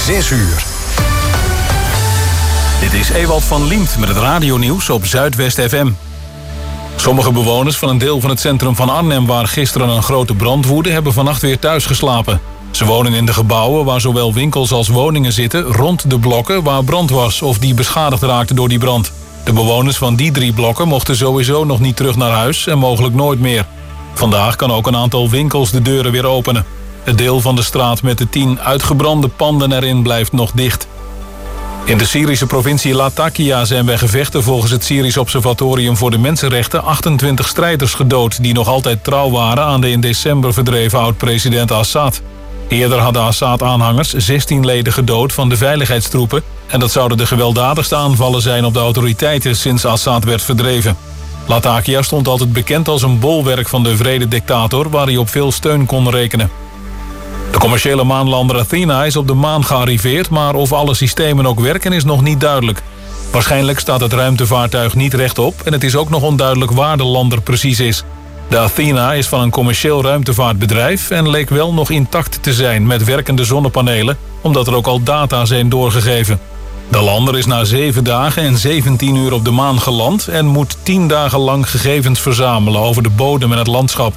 6 uur. Dit is Ewald van Liemt met het radionieuws op Zuidwest FM. Sommige bewoners van een deel van het centrum van Arnhem, waar gisteren een grote brand woedde, hebben vannacht weer thuis geslapen. Ze wonen in de gebouwen waar zowel winkels als woningen zitten rond de blokken waar brand was of die beschadigd raakten door die brand. De bewoners van die 3 blokken mochten sowieso nog niet terug naar huis en mogelijk nooit meer. Vandaag kan ook een aantal winkels de deuren weer openen. Het deel van de straat met de 10 uitgebrande panden erin blijft nog dicht. In de Syrische provincie Latakia zijn bij gevechten volgens het Syrisch Observatorium voor de Mensenrechten 28 strijders gedood die nog altijd trouw waren aan de in december verdreven oud-president Assad. Eerder hadden Assad-aanhangers 16 leden gedood van de veiligheidstroepen en dat zouden de gewelddadigste aanvallen zijn op de autoriteiten sinds Assad werd verdreven. Latakia stond altijd bekend als een bolwerk van de wrede dictator waar hij op veel steun kon rekenen. De commerciële maanlander Athena is op de maan gearriveerd, maar of alle systemen ook werken is nog niet duidelijk. Waarschijnlijk staat het ruimtevaartuig niet rechtop en het is ook nog onduidelijk waar de lander precies is. De Athena is van een commercieel ruimtevaartbedrijf en leek wel nog intact te zijn met werkende zonnepanelen, omdat er ook al data zijn doorgegeven. De lander is na 7 dagen en 17 uur op de maan geland en moet 10 dagen lang gegevens verzamelen over de bodem en het landschap.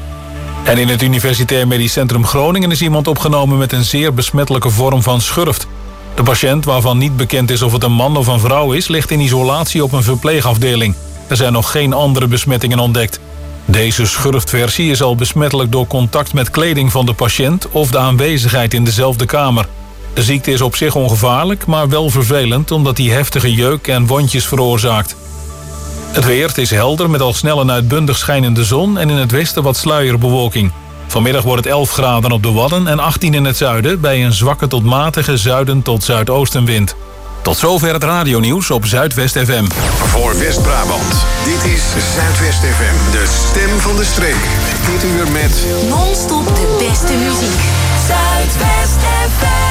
En in het Universitair Medisch Centrum Groningen is iemand opgenomen met een zeer besmettelijke vorm van schurft. De patiënt, waarvan niet bekend is of het een man of een vrouw is, ligt in isolatie op een verpleegafdeling. Er zijn nog geen andere besmettingen ontdekt. Deze schurftversie is al besmettelijk door contact met kleding van de patiënt of de aanwezigheid in dezelfde kamer. De ziekte is op zich ongevaarlijk, maar wel vervelend omdat die heftige jeuk en wondjes veroorzaakt. Het weer, het is helder met al snel en uitbundig schijnende zon en in het westen wat sluierbewolking. Vanmiddag wordt het 11 graden op de Wadden en 18 in het zuiden bij een zwakke tot matige zuiden tot zuidoostenwind. Tot zover het radionieuws op Zuidwest FM. Voor West-Brabant, dit is Zuidwest FM, de stem van de streek. Dit uur met non-stop de beste muziek. Zuidwest FM.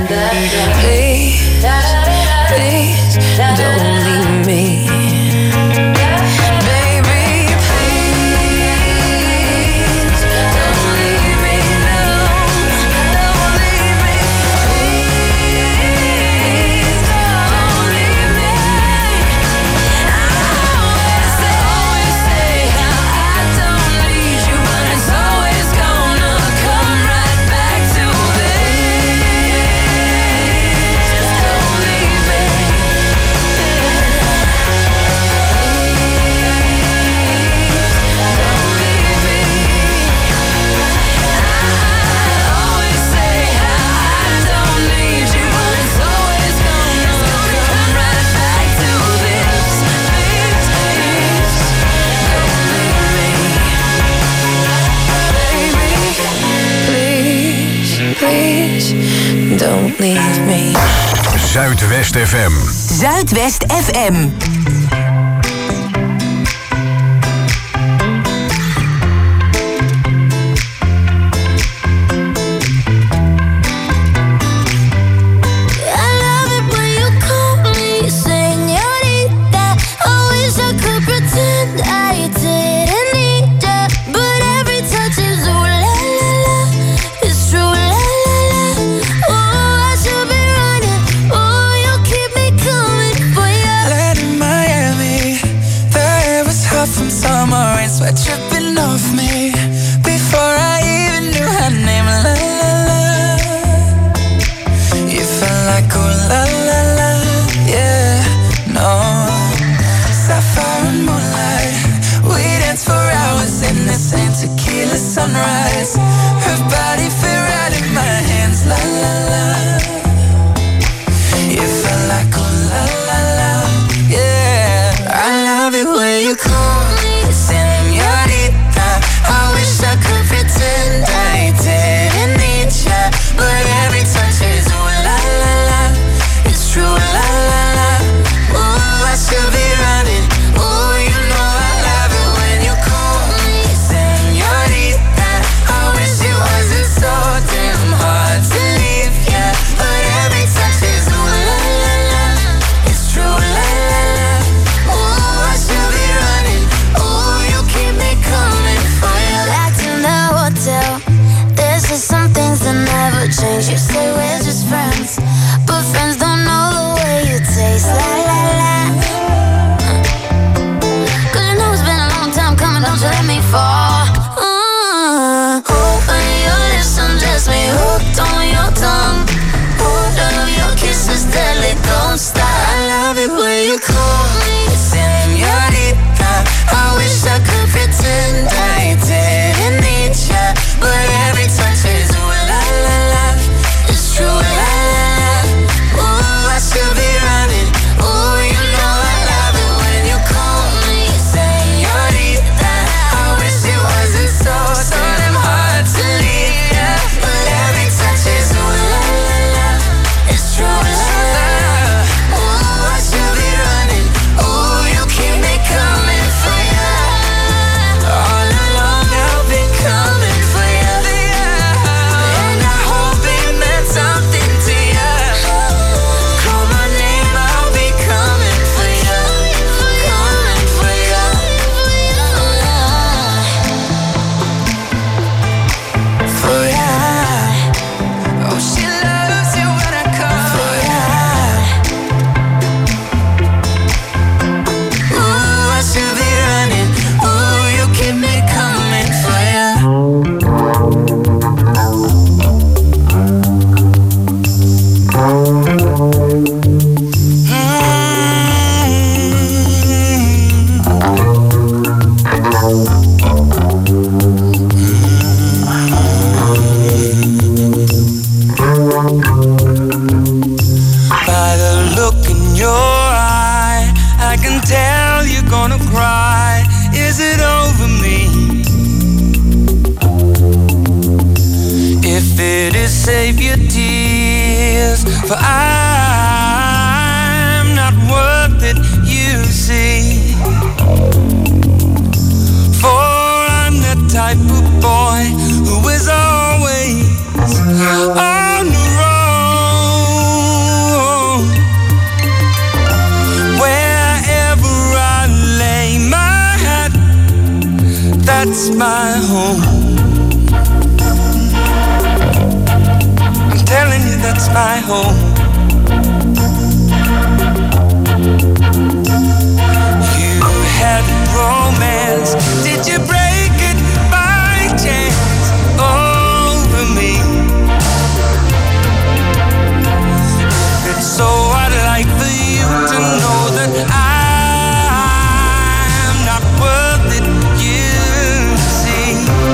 Please, don't leave me. Don't leave me. Zuidwest FM. Zuidwest FM. Sweat dripping off me before I even knew her name. La la la, you felt like oh la la la, yeah, no. Sapphire and moonlight, we danced for hours in the same tequila sunrise. Her body fit right in my hands. La la la, you felt like oh la la la, yeah. I love it when you call me señorita. I wish I could pretend I didn't need ya, but every touch is ooh la la la. It's true la la la. Ooh, I should be running. Ooh, you know I love it when you call me señorita. I wish it wasn't so damn hard to leave ya, but every touch is ooh la la la. It's true la la la. Ooh, I should be running. Ooh, you keep me coming for you. Back in the hotel, there's just some things that never change. You say we're just friends, but friends don't know the way you taste. La la la. Cause you know it's been a long time coming, don't you let me fall. Open your lips and dress me hooked on your tongue. Hold of your kisses deadly, don't stop. I love it when you call me señorita. I wish I could pretend I didn't need ya, but every touch is ooh la la la. It's true la la la. Ooh, I should be running. Ooh, you know I love it when you call me señorita. I wish it wasn't so damn hard to leave ya, but every touch is ooh la la la. It's true la la la. Ooh, I should be running. Ooh, you keep me coming for ya. All along I've been coming for ya, and I hope it meant something to ya. Call my name, I'll be coming for ya, coming for ya, for ya. Oh, she loves it when I come for ya. Ooh, I should be running. Ooh, you keep me coming for ya. By the look in your eye, I can tell you're gonna cry. Is it over me? If it is, save your tears, for I'm not worth it, you see. For I'm the type of boy who is always on the road. my home. I'm telling you, that's my home. You had romance, did you break it by chance over me? It's so I'd like for you to know that I'm not worth it, you see.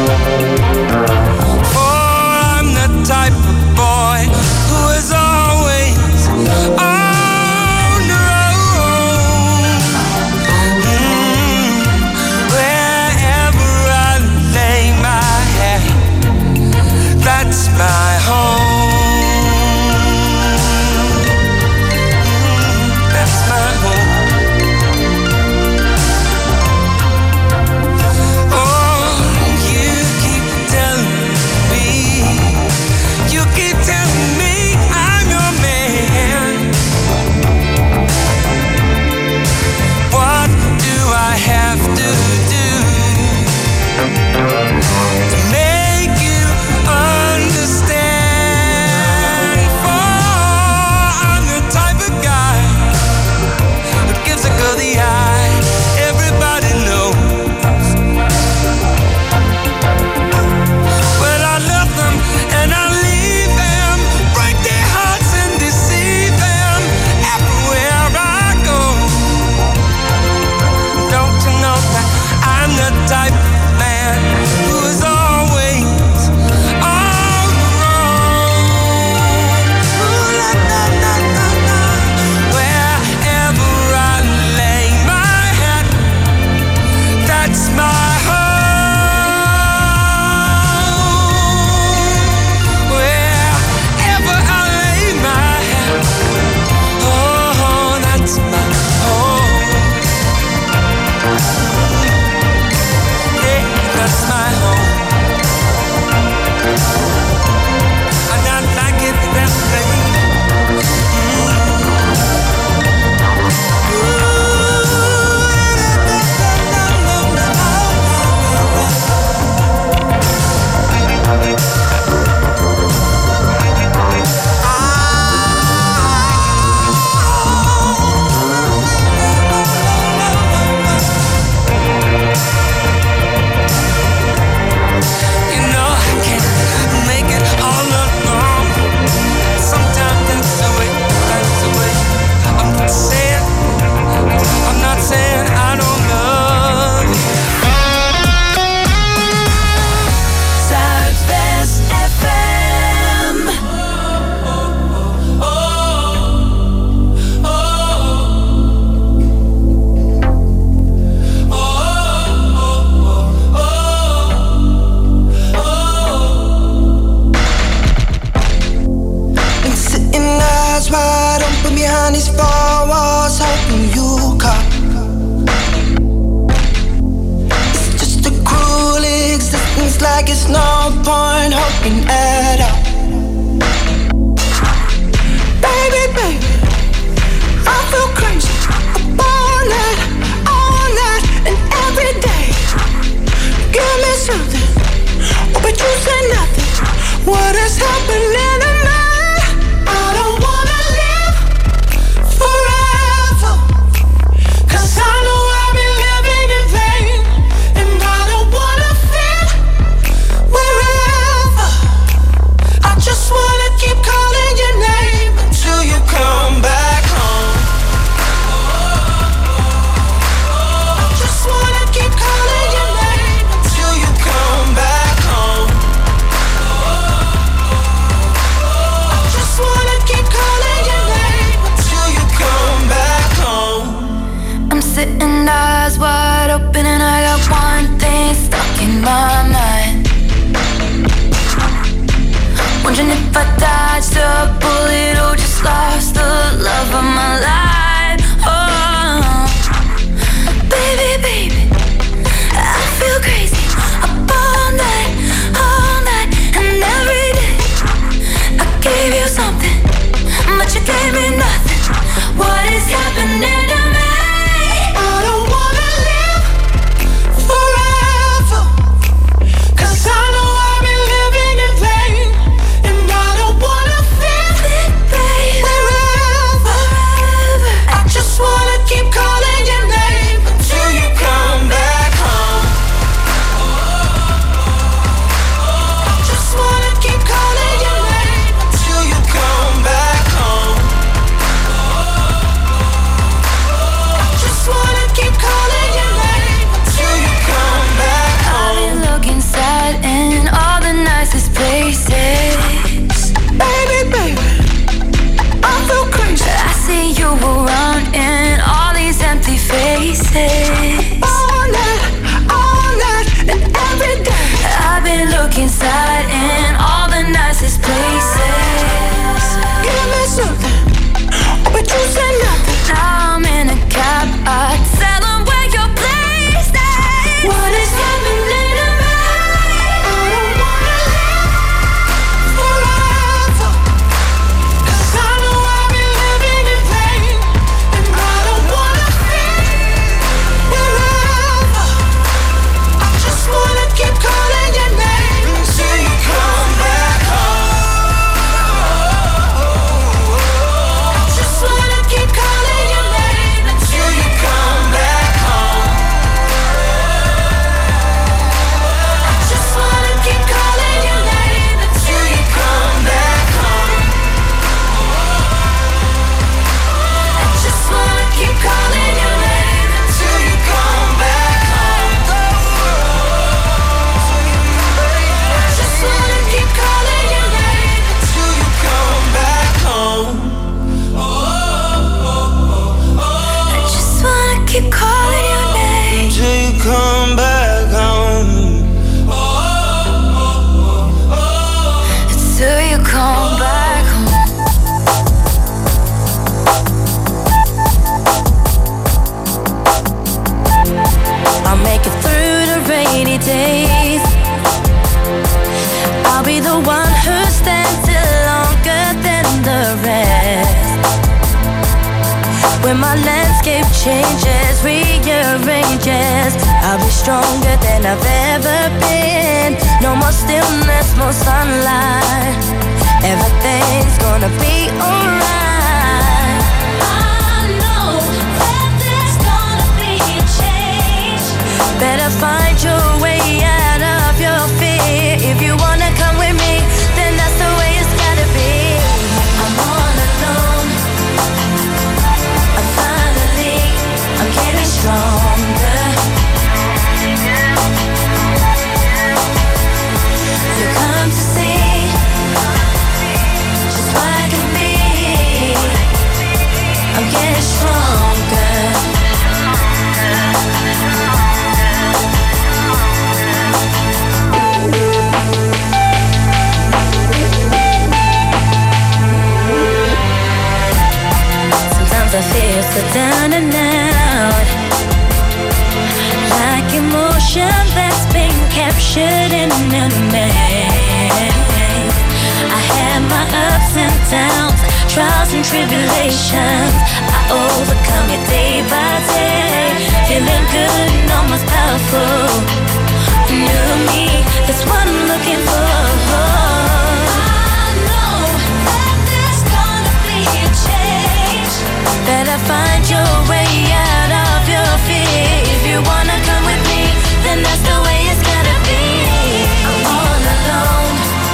For I'm the type of boy who is always on the road. Wherever I lay my head, that's my home. That's my home. Oh, you keep telling me I'm your man. What do I have to do to make you understand? For I'm the type of guy who gives a girl the eye. Everybody knows. Well, I love them and I leave them, break their hearts and deceive them everywhere I go. Don't you know that I'm the type of man who is always on the road? Ooh, la, la, la, la, la. Wherever I lay my head, that's my home. Wherever I lay my head, oh, that's my home. Yeah, that's my home. And I like it that way. You know I can't make it all alone. Sometimes that's the way, that's the way. I'm not saying I don't love you. Zuidwest FM. Been sitting eyes wide open behind these four walls, hoping you come. It's just a cruel existence, like it's no point hoping at all. Baby, baby, I feel crazy all night, and every day. Give me something, oh, but you say nothing. What is happening to me? I don't wanna live forever, 'cause I know I've been living in vain. And I don't wanna feel wherever When my landscape changes, rearranges, I'll be stronger than I've ever been. No more stillness, more sunlight. Everything's gonna be alright. I know that there's gonna be a change. Better find your way out of your fear. If you wanna come with me, then that's the way it's gotta be. I'm all alone. I'm getting stronger. You come to see just what I can be. I'm getting stronger. Sometimes I feel so down and out, like emotion that's been captured in a maze. I had my ups and downs, trials and tribulations. I overcome it day by day, feeling good and almost powerful. New me, that's what I'm looking for. I know that there's gonna be a change. Better find your way out of your fear. If you wanna come with me, then that's the way it's gotta be. I'm all alone.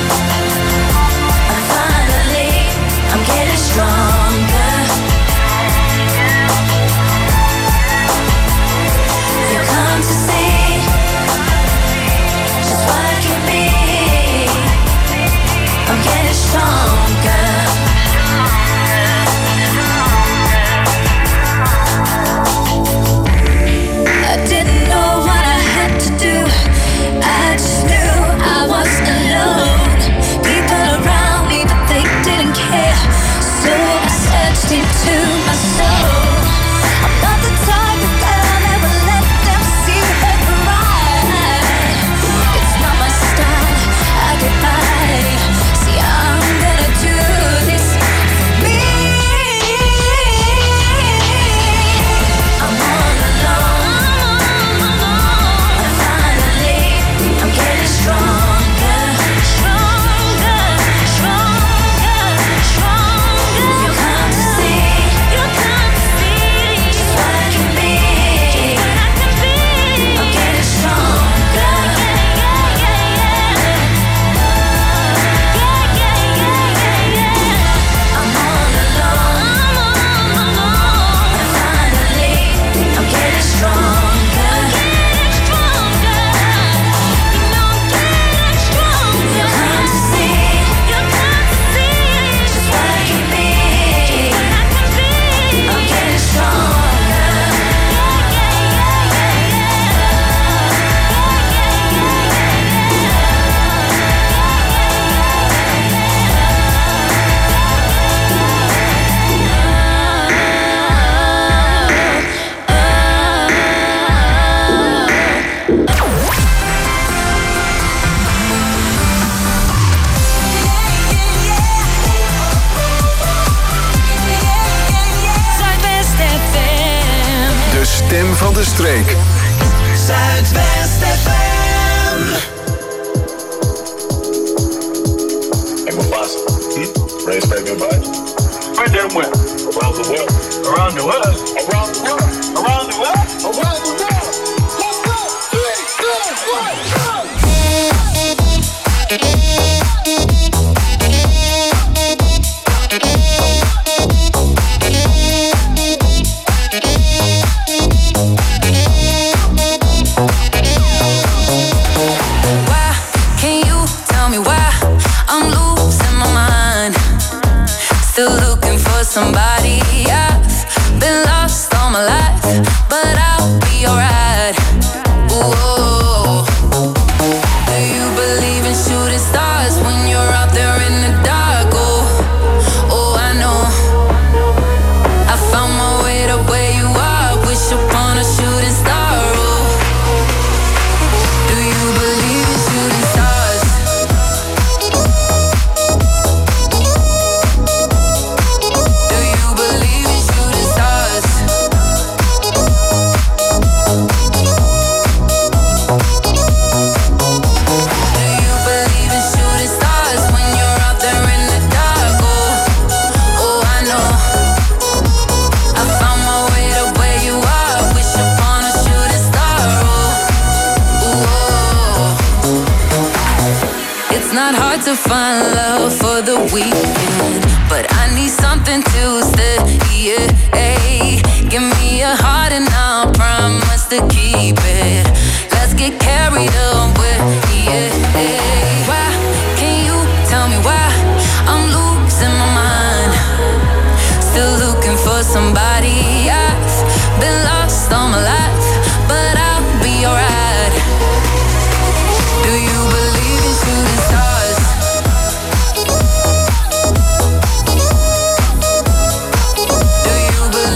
I'm getting stronger. You come to see just what I can be. I'm getting stronger. I didn't know what I had to do. I just knew I was alone. People around me, but they didn't care. So I searched into my soul. I'm not the type of girl that will let them see her cry. It's not my style, I get by. See, I'm gonna do this for me. I'm all alone. I'm getting stronger. Stronger, stronger, stronger. You come to see just what I can be. I'm getting stronger. I'm all alone. Finally, I'm getting stronger. You come to see just what I can be. I'm getting stronger. Zuidwest FM. De stem van de streek. Zuidwest FM. Hey, Mufasa. Raise back your body. Where them went? Around the world. Around the world? Around the world. Around the world? Around the world. Let's go. 3, 2, 1, go. Why can't you tell me why I'm losing my mind? Still looking for somebody. I've been lost all my life, but I'll be alright. Ooh. Do you believe in shooting stars when you're out there in the dark? Oh, I know. I found my way to where you are. Wish upon a shooting star. Oh. Do you believe in shooting stars? Do you believe in shooting stars? to find love for the weekend, but I need something to stay. Yeah, give me a heart and I'll promise to keep it. Let's get carried away. Yeah, why can you tell me why I'm losing my mind? Still looking for somebody. I've been lost all my life, but I'll be alright. Do you believe in shooting stars? Do you believe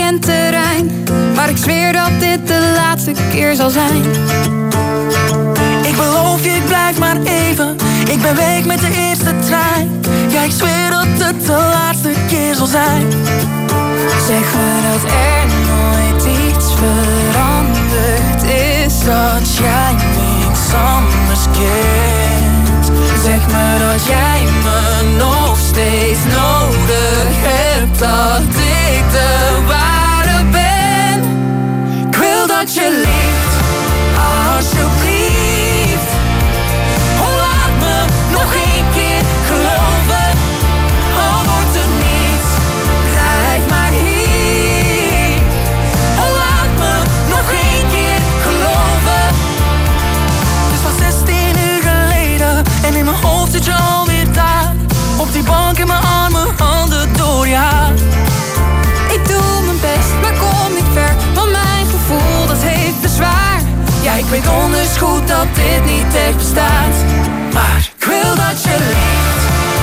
onbekend terrein, maar ik zweer dat dit de laatste keer zal zijn. Ik beloof je, ik blijf maar even. Ik ben weg met de eerste trein. Ja, ik zweer dat het de laatste keer zal zijn. Zeg me dat er nooit iets veranderd is, dat jij niks anders kent. Zeg me dat jij me nog steeds nodig hebt, dat ik de ware ben. Ik wil dat je liegt, alsjeblieft. Oh, laat me nog één keer geloven. Al wordt er niets, blijf maar hier. Oh, laat me nog één keer geloven. Het is pas 16 uur geleden en in mijn hoofd zit je alweer daar. Op die bank in mijn armen, handen door je haar. Ik doe mijn best, maar kom niet ver, want mijn gevoel dat heeft bezwaar. Ja, ik weet donders goed dat dit niet echt bestaat, maar ik wil dat je liegt,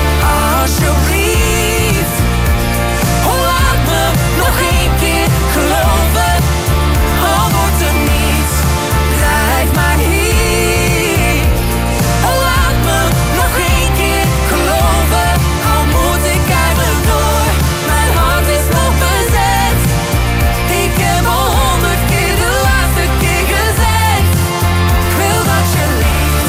alsjeblieft. Oh, laat me nog één keer geloven. Al wordt er niets, blijf maar hier. Oh, laat me nog één keer geloven. Al moet ik eigenlijk door, mijn hart is nog bezet. Ik heb al 100 keer de laatste keer gezegd. Ik wil dat je liegt,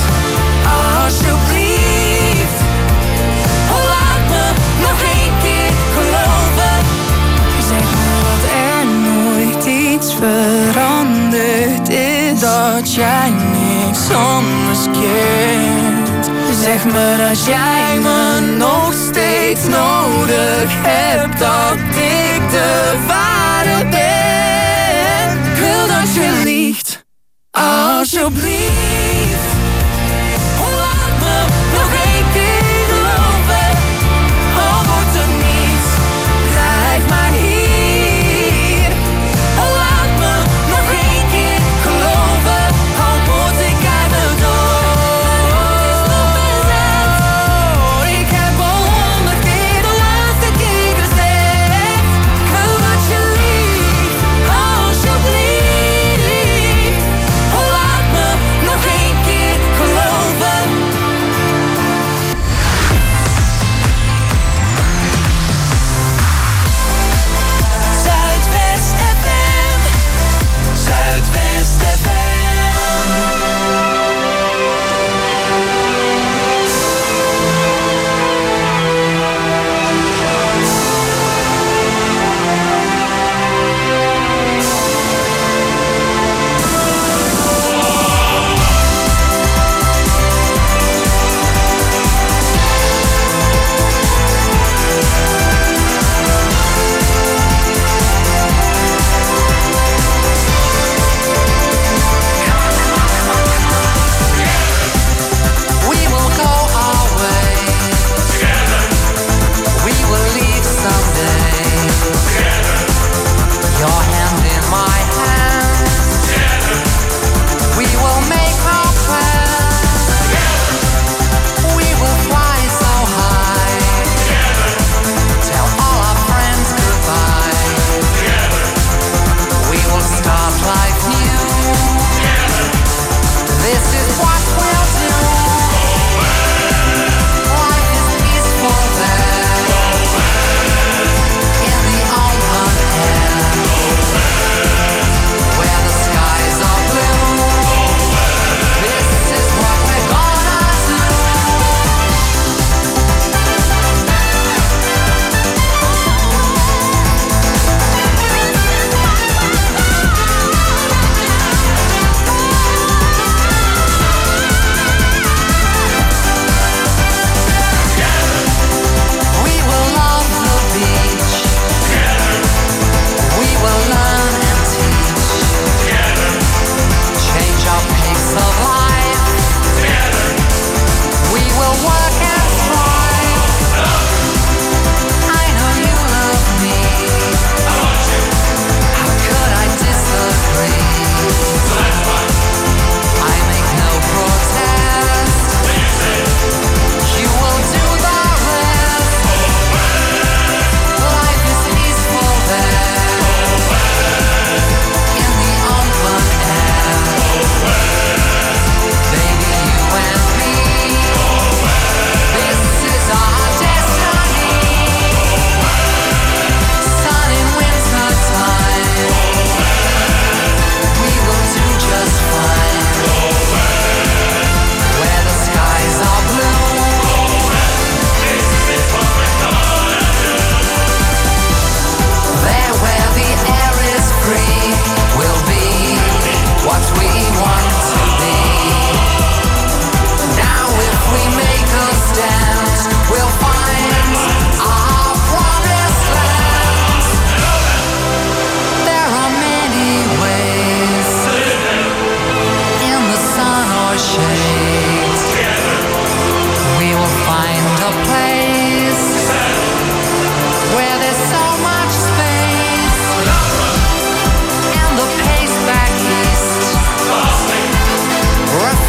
alsjeblieft. Oh, laat me nog één keer geloven. Zeg me dat er nooit iets veranderd is, dat jij niks anders kent. Zeg me dat jij me nog steeds nodig hebt, dat ik de ware ben. Ik wil dat je liegt, alsjeblieft. Oh, laat me nog één keer geloven. Al wordt er niets, blijf maar hier. Oh, laat me nog één keer geloven. Al moet ik eigenlijk door. Ik heb al 100 keer de laatste keer gezegd. Ik wil dat je liegt, alsjeblieft. Oh, laat me nog één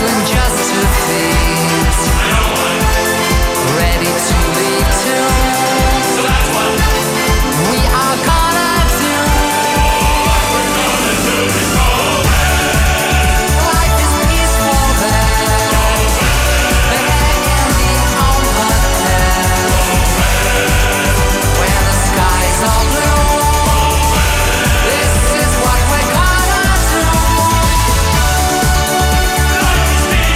struggling just to fit. Ready to lead to. So that's what we are gonna do. What we're gonna do is go there. Life is peaceful there. The head can be on the where the skies are blue. This is what we're gonna do. Life is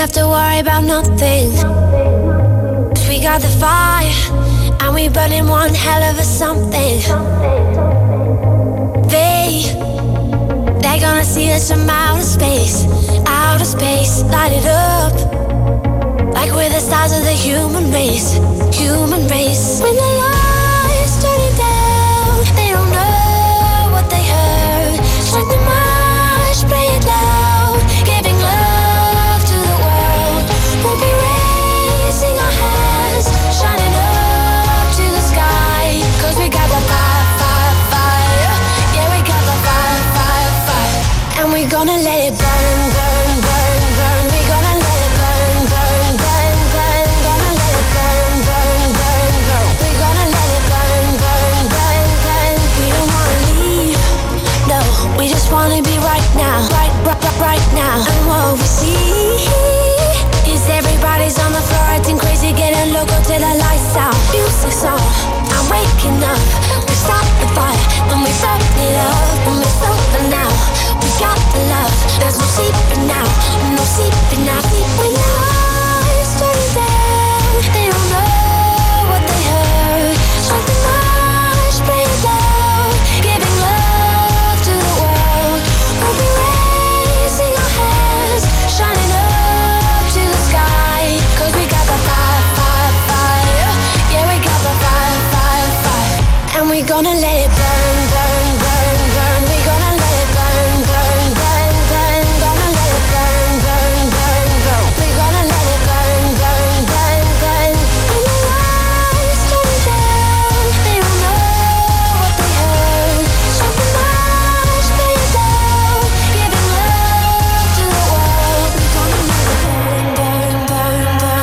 have to worry about nothing. 'Cause we got the fire, and we burning one hell of a something. They're gonna see us from outer space, light it up. Like we're the stars of the human race. When the lights turning down, they don't know what they heard. Strike the march, play it loud, giving love to the world. We'll be raising our hands, shining up to the sky. 'Cause we got the fire. Yeah, we got the fire. And we're gonna let it burn. We're gonna let it burn. Gonna let it burn. We're gonna let it burn. We don't wanna leave, no. We just wanna be right now, right now. And what we see is everybody's on the floor acting crazy, getting loco till the lights out. Music's on, I'm waking up. We stop the fire, and we burn it up. And we're sober now, we got the love. There's no sleeping now, no sleeping now. When the lights turn down, they don't know what they heard. Strike the march, play it loud, giving love to the world. We'll be raising our hands, shining up to the sky. 'Cause we got the fire. Yeah, we got the fire. And we're gonna let it burn. We're gonna let it burn. Gonna let it burn. We're gonna let it burn. When the lights turn down, they don't know what they heard. Strike the march, play it loud, giving love to the world. We're gonna let it burn.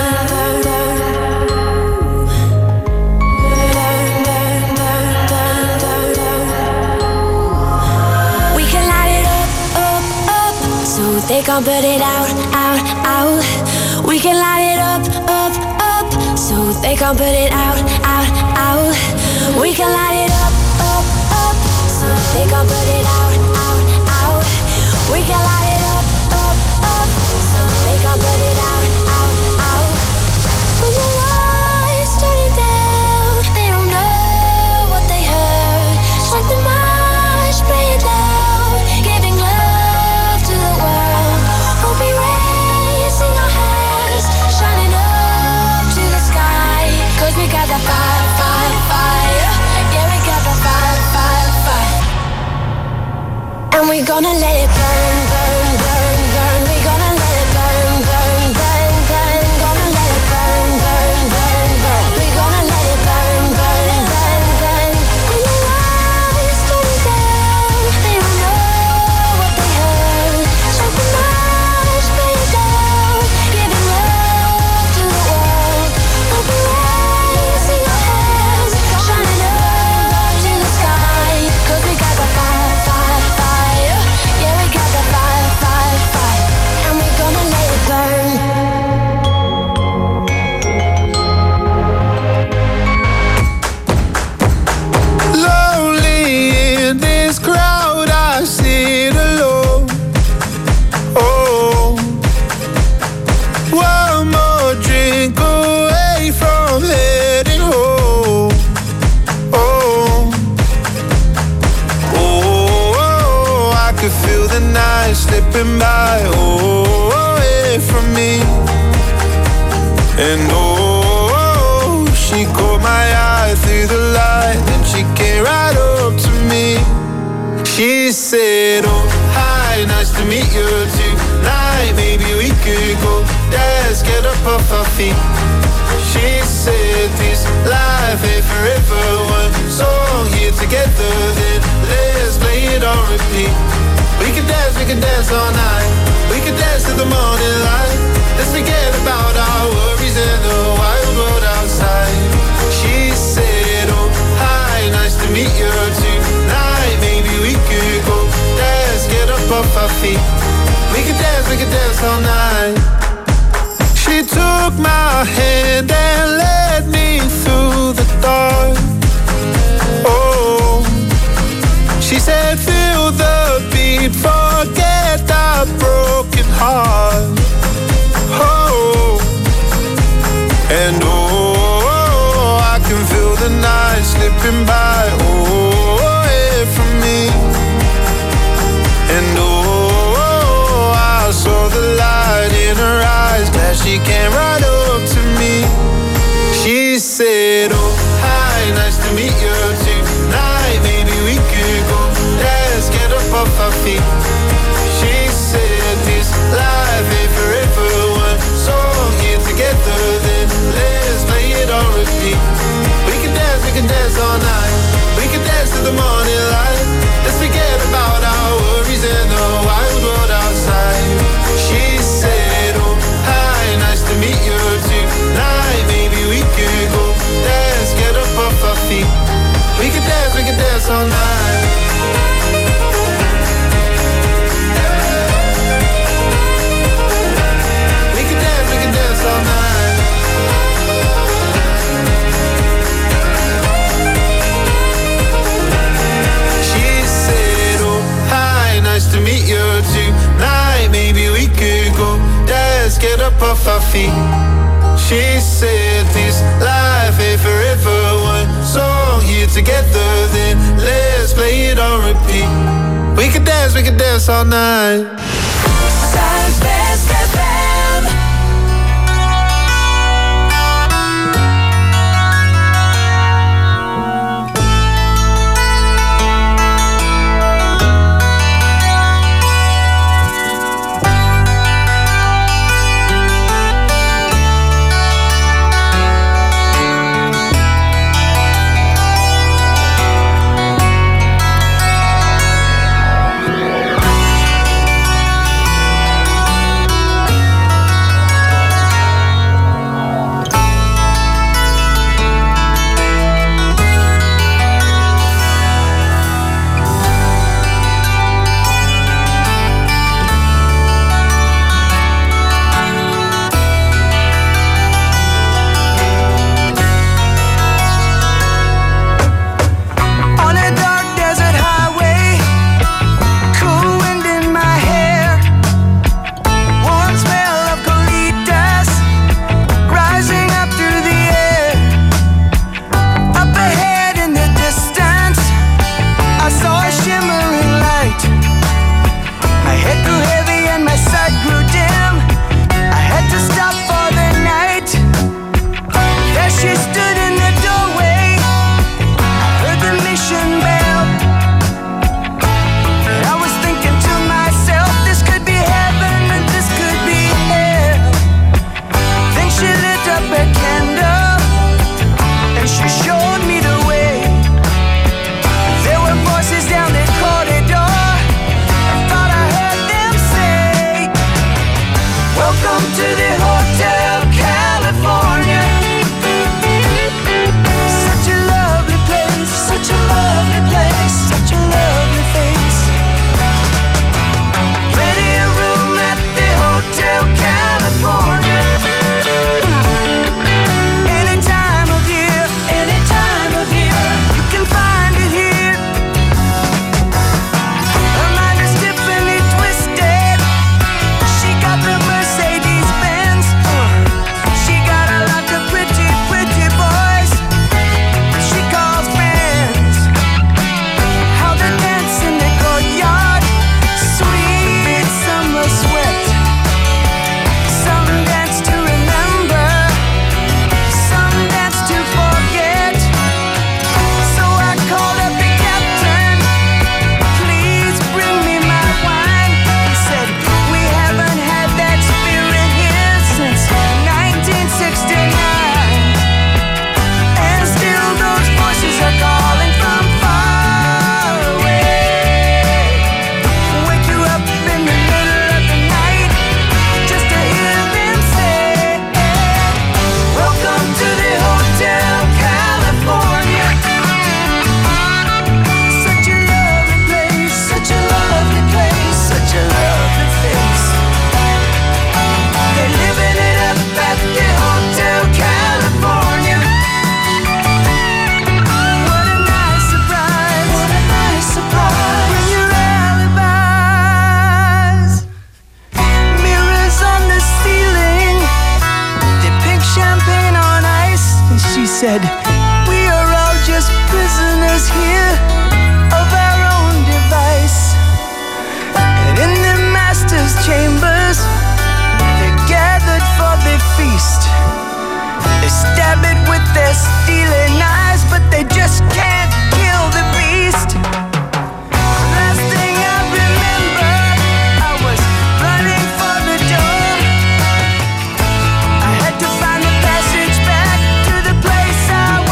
We can light it up, so they can't put it out. We can light it up, so they can't put it out. We can light it up, so they can't put it out. We can light it up, so they can't put it out. When the lights turn down, they don't know what they heard. Strike the march, play it loud, giving love to the world. We'll be raising our hands, shining up to the sky. 'Cause we got the fire. Yeah, we got the fire. And we're gonna let it burn. We're gonna let it burn. Gonna let it burn. We're gonna let it burn. When the lights turn down, they don't know what they heard. Strike the march, play it loud, giving love to the world. We'll be raising our hands, shining up to the sky. 'Cause we got the fire. Yeah, we got the fire. And we're gonna let it burn. Lonely in this crowd, I sit alone. Oh, one more drink away from heading home. Oh, I could feel the night slipping by. Away from me. And she caught my eye through the light, and she came right up to me. She said, oh, hi, nice to meet you tonight. Maybe we could go dance, get up off our feet. She said, this life ain't forever. One song here together, then let's play it on repeat. We can dance all night. We can dance to the morning light. Let's forget about our worries and the wild world outside. She said, oh, hi, nice to meet you tonight. Maybe we could go dance, get up off our feet. We can dance all night. She took my hand and led me through the dark. Oh, she said, feel the beat, forget that broken heart. Oh, dance all night. We can dance all night. She said, oh, hi, nice to meet you tonight. Maybe we could go dance, get up off our feet. She said this life ain't forever. One song here together, then let's play it on repeat. We can dance all night. Zuidwest FM. said, we are all just prisoners here of our own device. And in the master's chambers, they're gathered for the feast. They stab it with their steely knives, but they just can't kill the beast. Last thing I remember, I was running for the door. I had to find the passage back to the place I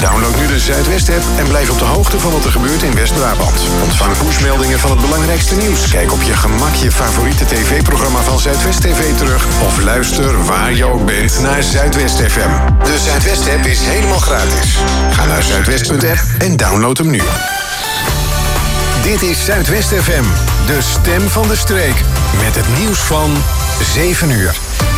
Download nu de Zuidwest-app en blijf op de hoogte van wat er gebeurt in West-Brabant. Ontvang pushmeldingen van het belangrijkste nieuws. Kijk op je gemak je favoriete tv-programma van Zuidwest TV terug. Of luister waar je ook bent naar Zuidwest FM. De Zuidwest-app is helemaal gratis. Ga naar zuidwest.app en download hem nu. Dit is Zuidwest FM, de stem van de streek. Met het nieuws van 7 uur.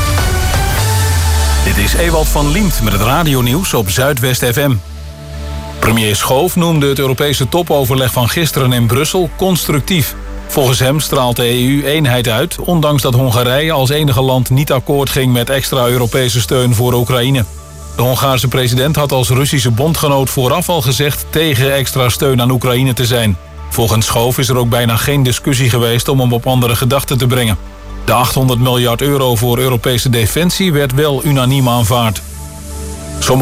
Dit is Ewald van Liemt met het radionieuws op Zuidwest FM. Premier Schoof noemde het Europese topoverleg van gisteren in Brussel constructief. Volgens hem straalt de EU eenheid uit, ondanks dat Hongarije als enige land niet akkoord ging met extra Europese steun voor Oekraïne. De Hongaarse president had als Russische bondgenoot vooraf al gezegd tegen extra steun aan Oekraïne te zijn. Volgens Schoof is er ook bijna geen discussie geweest om hem op andere gedachten te brengen. De 800 miljard euro voor Europese defensie werd wel unaniem aanvaard.